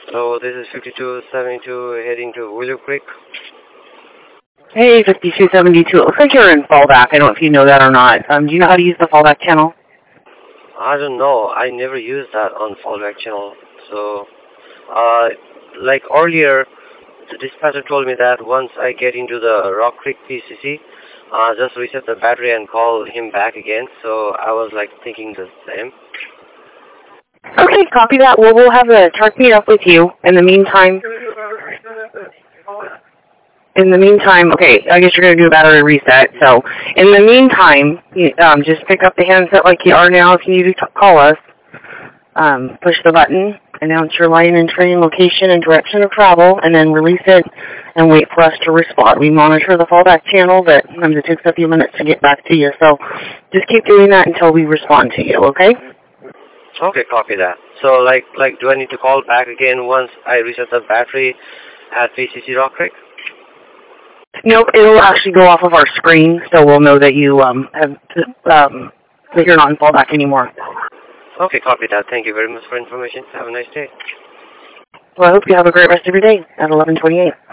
So this is 5272 heading to Willow Creek. Hey, 5272. It looks like you're in fallback. I don't know if you know that or not. Do you know how to use the fallback channel? I don't know. I never used that on fallback channel. So, like earlier, the dispatcher told me that once I get into the Rock Creek PCC, just reset the battery and call him back again. So I was like thinking the same. Okay, copy that. Well, we'll have a truck meet up with you. In the meantime, okay, I guess you're going to do a battery reset. So, in the meantime, just pick up the handset like you are now if you need to call us. Push the button, announce your line and train location and direction of travel, and then release it and wait for us to respond. We monitor the fallback channel, but sometimes it takes a few minutes to get back to you. So, just keep doing that until we respond to you, okay? Okay, copy that. So, like, do I need to call back again once I reset the battery at PCC Rock Creek? Nope, it'll actually go off of our screen, so we'll know that you that you're not in fallback anymore. Okay, copy that. Thank you very much for information. Have a nice day. Well, I hope you have a great rest of your day at 11:28.